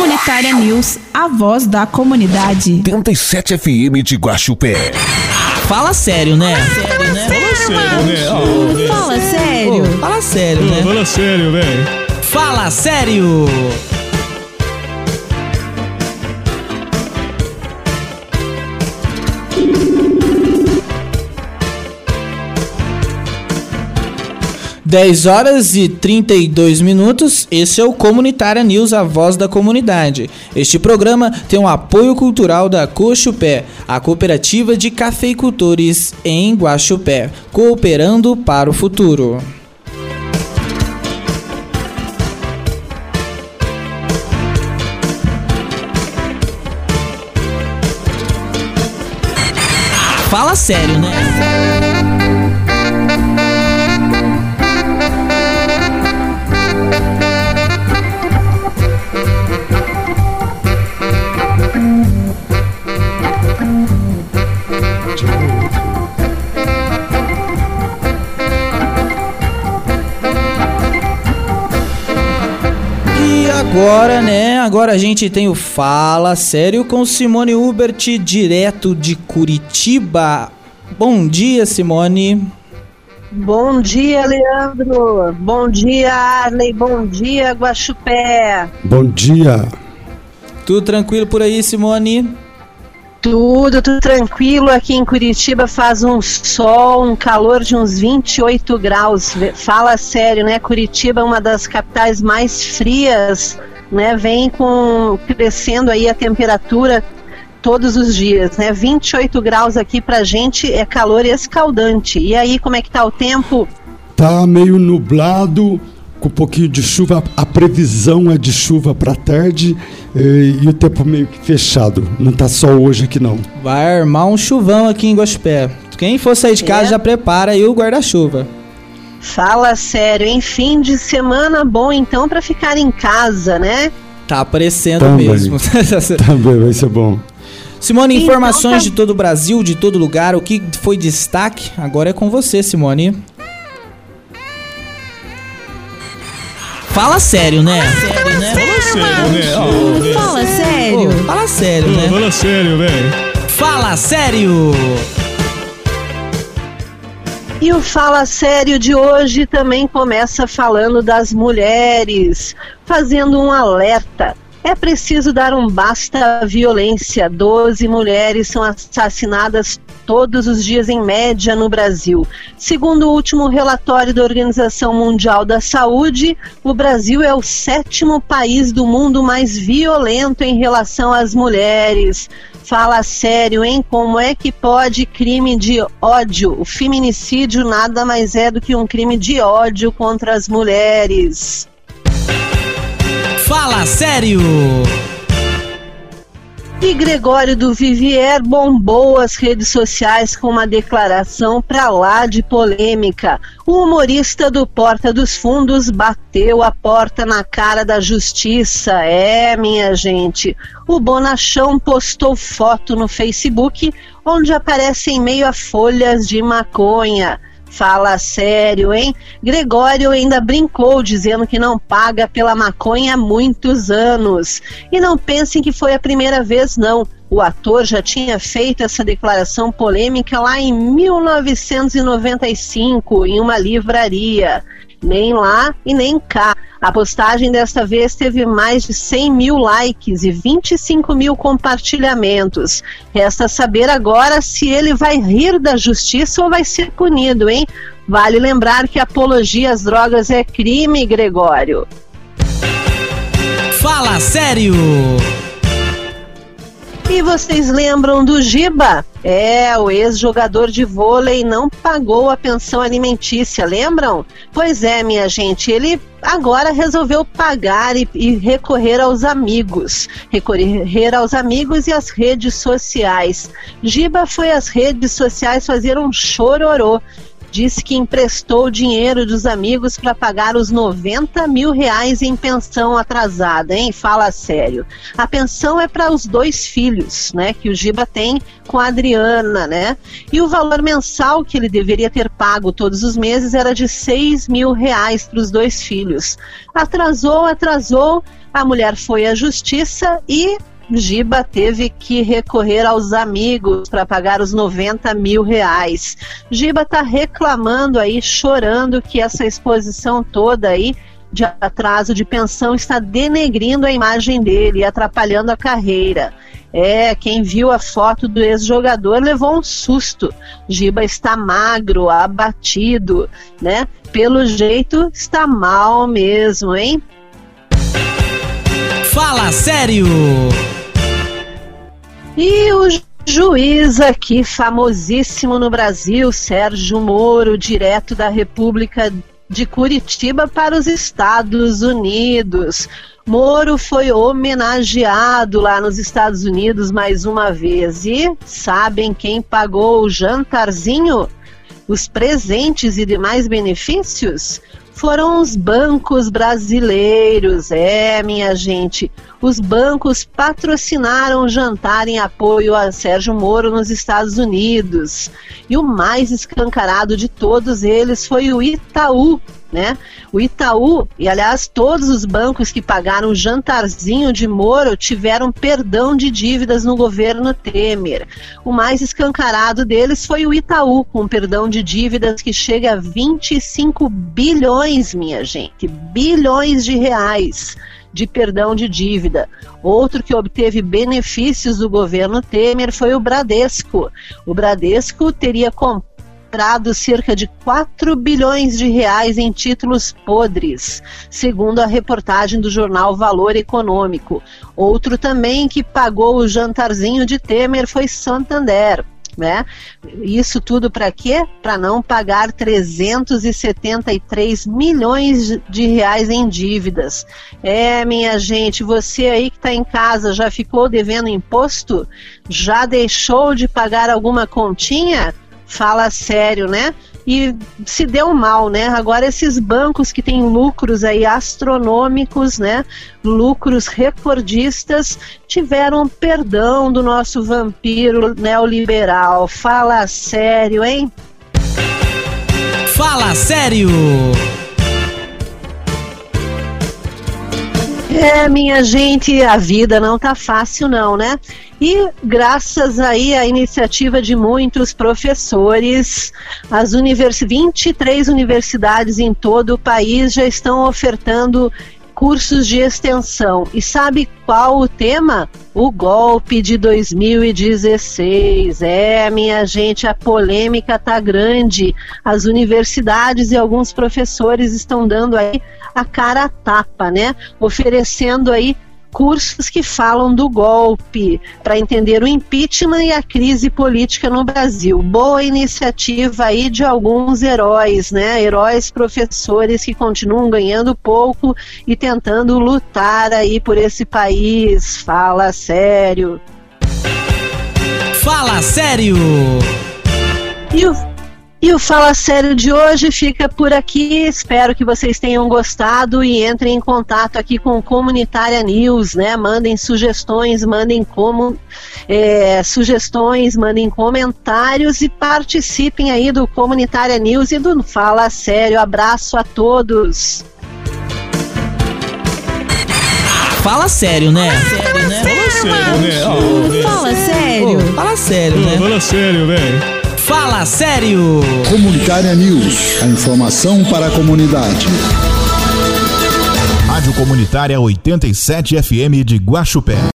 Comunitária News, a voz da comunidade. 87 FM de Guaxupé. Fala sério, né? Fala sério. Fala sério, né? Fala sério, velho. Fala sério. Dez horas e 32 minutos, esse é o Comunitária News, a voz da comunidade. Este programa tem um apoio cultural da Guaxupé, a cooperativa de cafeicultores em Guaxupé, cooperando para o futuro. Fala sério, né? Agora a gente tem o Fala Sério com Simone Hubert, direto de Curitiba. Bom dia, Simone. Bom dia, Leandro. Bom dia, Arley. Bom dia, Guaxupé. Bom dia. Tudo tranquilo por aí, Simone? Tudo tranquilo. Aqui em Curitiba faz um sol, um calor de uns 28 graus. Fala sério, né? Curitiba é uma das capitais mais frias, né? Vem crescendo aí a temperatura todos os dias, né? 28 graus aqui pra gente é calor escaldante. E aí, como é que tá o tempo? Tá meio nublado, com um pouquinho de chuva. A previsão é de chuva pra tarde e o tempo meio que fechado. Não tá sol hoje aqui, não. Vai armar um chuvão aqui em Guaxupé. Quem for sair de casa já prepara aí o guarda-chuva. Fala sério, em fim de semana bom então pra ficar em casa, né? Tá aparecendo também, mesmo. Também vai ser bom. Simone, informações de todo o Brasil, de todo lugar, o que foi destaque? Agora é com você, Simone. Fala sério, né? Fala sério. Fala sério, né? Fala sério, velho. Fala sério. E o Fala Sério de hoje também começa falando das mulheres, fazendo um alerta. É preciso dar um basta à violência. 12 mulheres são assassinadas todos os dias em média no Brasil. Segundo o último relatório da Organização Mundial da Saúde, o Brasil é o 7º país do mundo mais violento em relação às mulheres. Fala sério, hein? Como é que pode crime de ódio? O feminicídio nada mais é do que um crime de ódio contra as mulheres. Fala sério! E Gregório do Vivier bombou as redes sociais com uma declaração pra lá de polêmica. O humorista do Porta dos Fundos bateu a porta na cara da justiça. Minha gente. O bonachão postou foto no Facebook onde aparece em meio a folhas de maconha. Fala sério, hein? Gregório ainda brincou dizendo que não paga pela maconha há muitos anos. E não pensem que foi a primeira vez, não. O ator já tinha feito essa declaração polêmica lá em 1995, em uma livraria. Nem lá e nem cá. A postagem desta vez teve mais de 100 mil likes e 25 mil compartilhamentos. Resta saber agora se ele vai rir da justiça ou vai ser punido, hein? Vale lembrar que apologia às drogas é crime, Gregório. Fala sério! E vocês lembram do Giba? O ex-jogador de vôlei não pagou a pensão alimentícia, lembram? Pois é, minha gente, ele agora resolveu pagar e recorrer aos amigos. Recorrer aos amigos e às redes sociais. Giba foi às redes sociais fazer um chororô. Disse que emprestou dinheiro dos amigos para pagar os 90 mil reais em pensão atrasada, hein? Fala sério. A pensão é para os 2 filhos, né? Que o Giba tem com a Adriana, né? E o valor mensal que ele deveria ter pago todos os meses era de 6 mil reais para os 2 filhos. Atrasou, A mulher foi à justiça e Giba teve que recorrer aos amigos para pagar os R$90 mil. Giba está reclamando aí, chorando que essa exposição toda aí de atraso de pensão está denegrindo a imagem dele e atrapalhando a carreira. Quem viu a foto do ex-jogador levou um susto. Giba está magro, abatido, né? Pelo jeito está mal mesmo, hein? Fala sério! E o juiz aqui, famosíssimo no Brasil, Sérgio Moro, direto da República de Curitiba para os Estados Unidos. Moro foi homenageado lá nos Estados Unidos mais uma vez. E sabem quem pagou o jantarzinho? Os presentes e demais benefícios? Foram os bancos brasileiros. Minha gente, os bancos patrocinaram o jantar em apoio a Sérgio Moro nos Estados Unidos. E o mais escancarado de todos eles foi o Itaú, né? O Itaú, e aliás todos os bancos que pagaram o jantarzinho de Moro tiveram perdão de dívidas no governo Temer. O mais escancarado deles foi o Itaú, com perdão de dívidas que chega a 25 bilhões, minha gente, bilhões de reais de perdão de dívida. Outro que obteve benefícios do governo Temer foi o Bradesco. O Bradesco teria comprado cerca de 4 bilhões de reais em títulos podres, segundo a reportagem do jornal Valor Econômico. Outro também que pagou o jantarzinho de Temer foi Santander. Né? Isso tudo para quê? Para não pagar 373 milhões de reais em dívidas. Minha gente, você aí que está em casa já ficou devendo imposto? Já deixou de pagar alguma continha? Fala sério, né? E se deu mal, né? Agora esses bancos que têm lucros aí astronômicos, né? Lucros recordistas, tiveram perdão do nosso vampiro neoliberal. Fala sério, hein? Fala sério! Minha gente, a vida não tá fácil não, né? E graças aí à iniciativa de muitos professores, as 23 universidades em todo o país já estão ofertando cursos de extensão. E sabe qual o tema? O golpe de 2016. Minha gente, a polêmica tá grande. As universidades e alguns professores estão dando aí a cara a tapa, né? Oferecendo aí cursos que falam do golpe, para entender o impeachment e a crise política no Brasil. Boa iniciativa aí de alguns heróis, né? Heróis professores que continuam ganhando pouco e tentando lutar aí por esse país. Fala sério. Fala sério! E o Fala Sério de hoje fica por aqui. Espero que vocês tenham gostado e entrem em contato aqui com o Comunitária News, né? Mandem sugestões, mandem mandem comentários e participem aí do Comunitária News e do Fala Sério. Abraço a todos. Fala sério, né? Fala sério. Fala sério, né? Fala sério, velho. Fala sério! Comunitária News, a informação para a comunidade. Rádio Comunitária 87 FM de Guaxupé.